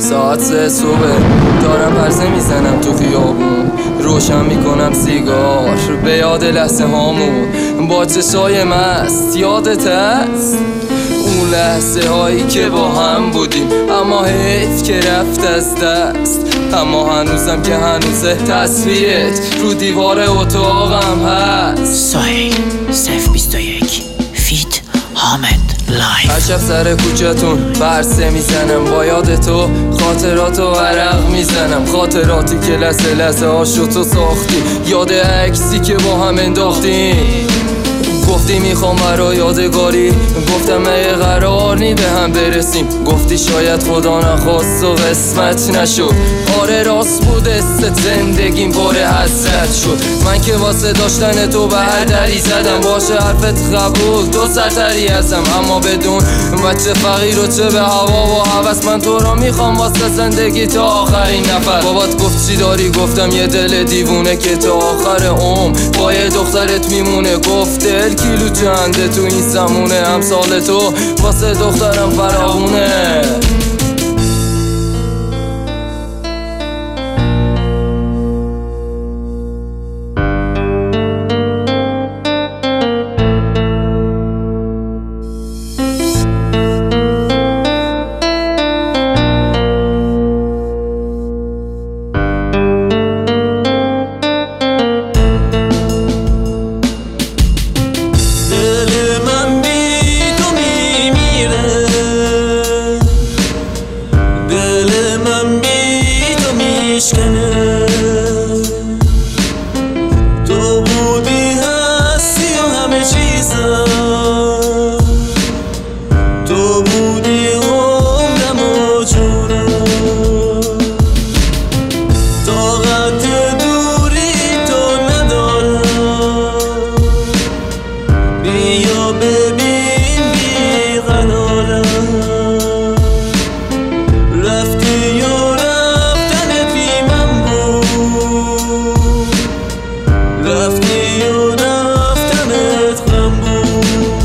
ساعت 3 صبح دارم پرسه میزنم تو خیابون، روشن میکنم سیگار به یاد لحظه هامون با چشای مست. یادت هست اون لحظه هایی که با هم بودیم، اما حیف که رفت از دست. اما هنوزم که هنوزه تصویرت رو دیوار اتاقم هست. ساحل صف 21 فیت حامد لایف. هر شب سر کوچتون پرسه میزنم با یاد تو، خاطراتو ورق میزنم، خاطراتی که لحظه لحظه هاشو تو ساختی، یاد عکسی که با هم انداختیم. گفتی میخوام برای یادگاری، گفتم مگه قرار نی به هم برسیم، گفتی شاید خدا نخواست و قسمت نشد. آره راست بود است زندگیم پر حسرت شد. من که واسه داشتن تو به هر دری زدم، باشه حرفت قبول تو سرتری ازم، اما بدون بچه فقیر و چه به هوا و هوس، من تو را میخوام واسه زندگی تا آخرین نفر. بابات گفت چی داری؟ گفتم یه دل دیوونه که تا آخر عمر با یه دخترت میمونه. گفت دل کیلو چنده تو این زمونه، امثال تو واسه دخترم فراونه. تو بودی هستی و همه چیزم، تو بودی عمرم و جونم. طاقت دوری تو ندارم، بیا ببین بیقرارم. رفتی و رفتنت بی من بود، رفتی و رفتنت غم بود.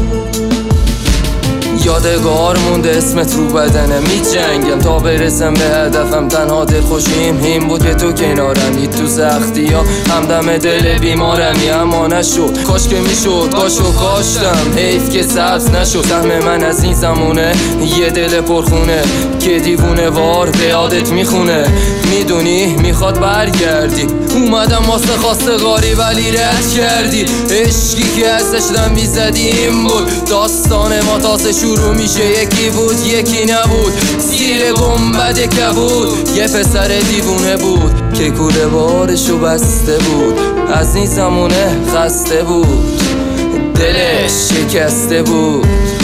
یادگار مونده اسمت رو بدنم، میجنگم تا برسم به هدفم. تنها دلخوشیم این بود که تو کنارمی، تو سختی ها همدم دل بیمارمی. اما نشد، کاش که میشد، کاشو کاشتم، حیف که سبز نشد. سهم من از این زمونه یه دل پرخونه که دیوونه وار به یادت میخونه. میدونی میخواد برگردی، اومدم واسه خواستگاری ولی رد کردی. عشقی که ازش دم میزدی این بود، داستان ما تازه شروع میشه. یکی بود یکی نبود، زیر گنبد کبود یه پسر دیوونه بود که کوله بارشو بسته بود. از این زمونه خسته بود، دلش شکسته بود.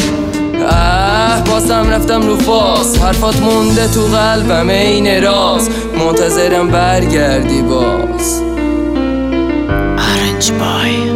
بازم رفتم رو فاز، حرفات مونده تو قلبم این راز، منتظرم برگردی باز. آرنج بای